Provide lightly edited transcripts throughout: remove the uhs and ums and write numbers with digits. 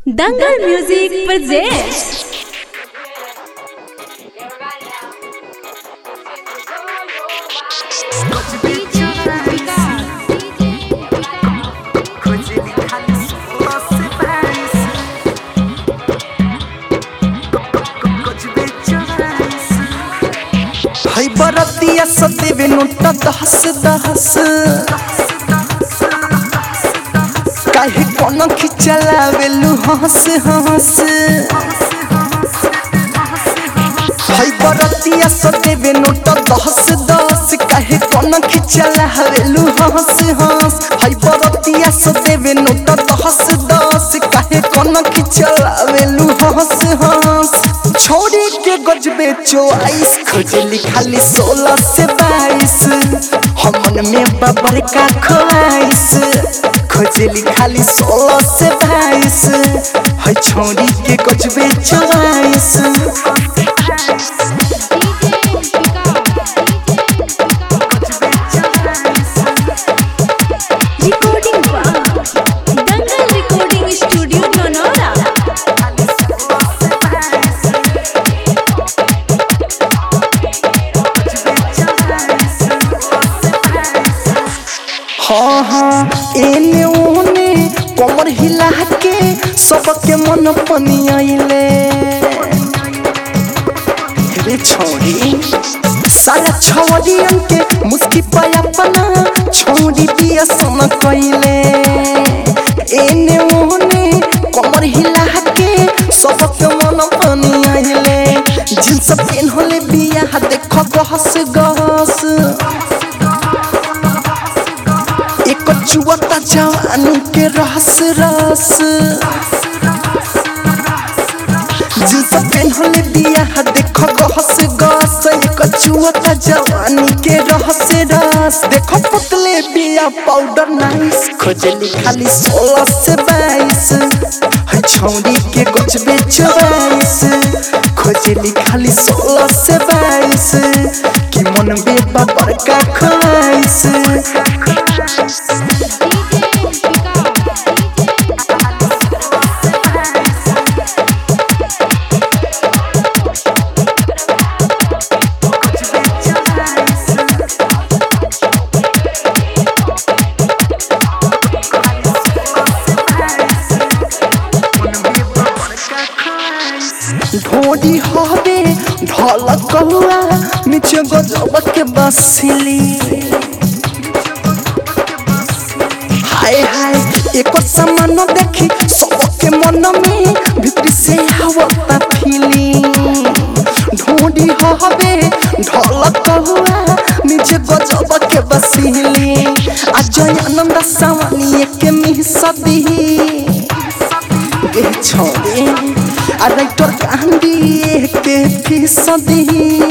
दंगल music presents. हाय बरतिया सदेवे note दहस दहस काहे कोन खिचलावेलु हंस हंस। हाय बरतिया सदेवे नोट दहस दहस काहे कोन खिचलावेलु हंस हंस। हाय बरतिया सदेवे नोट दहस दहस काहे कोन खिचलावेलु हंस हंस। छोड़ी के गजबे चोआइस खोजली खाली 16 से 22 हमन में बबर का ख्वाइस खोजली खाली 16 से 22 है छोड़ी के गजबे choice. Dangal recording studio Nonora. हाँ हाँ एने ओने कमर हिला के सबके मन पनियाइले रे छोड़ी सारा छोड़ियन के मुस्की पाया पना छोड़ी दिया सन कइले। एने ओने कमर हिला के सबके मन पनियाइले जींस पेन्हले बिया देखो गहस गहस एक चुवता जवानी के रस रस जींस पेन्हले बिया देखो गहस गस एक चुवता जवानी के रस रस। देखो पतले बिया पाउडर नाइस खोजली खाली 16 से 22 है छौड़ी के गजबे 24 खोजली खाली 16 से 22 कि मन बेबा बड़का ख्वाइस। ढोडी हवे ढलक हुआ नीचे गजब के बसिली हाय हाय एक समान देखी सबके मन में भीतर से हवा फीली। ढोडी हवे ढलक हुआ नीचे गजब के बसिली आज आनंद सावनी के मिसदी गे छोड़े अरे तोर कांदी के फिसदी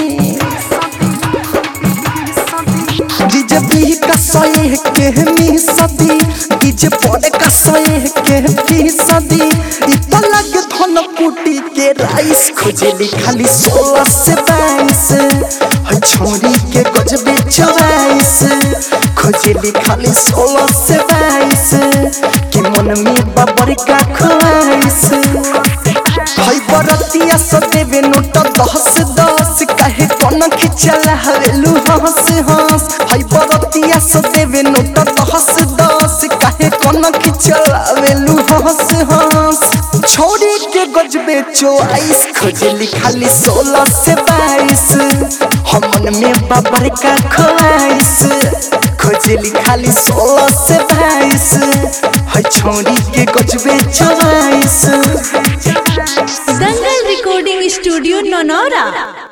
डीजे भी का सोए के मिसदी डीजे पड़े का सोए के फिसदी इतना लगे धन कुटी के राइस खोजली खाली 16 से 22 है छोड़ी के गजबे 24 खोजली खाली 16 से 22 कि मन में बबर का ख्वाइस। हाय बरतिया सदेवे नोट 10 10 काहे कोन खिचलावेलु हंस हंस। हाय बरतिया सदेवे नोट 10 10 काहे कोन खिचलावेलु हंस हंस। छोड़ी के गजबे चोआइस खोजली खाली 16 से 22 हमन में बबर का ख्वाइस खोजली खाली 16 से 22 है छोड़ी के गजबे 24। Dangal recording studio नोनोरा।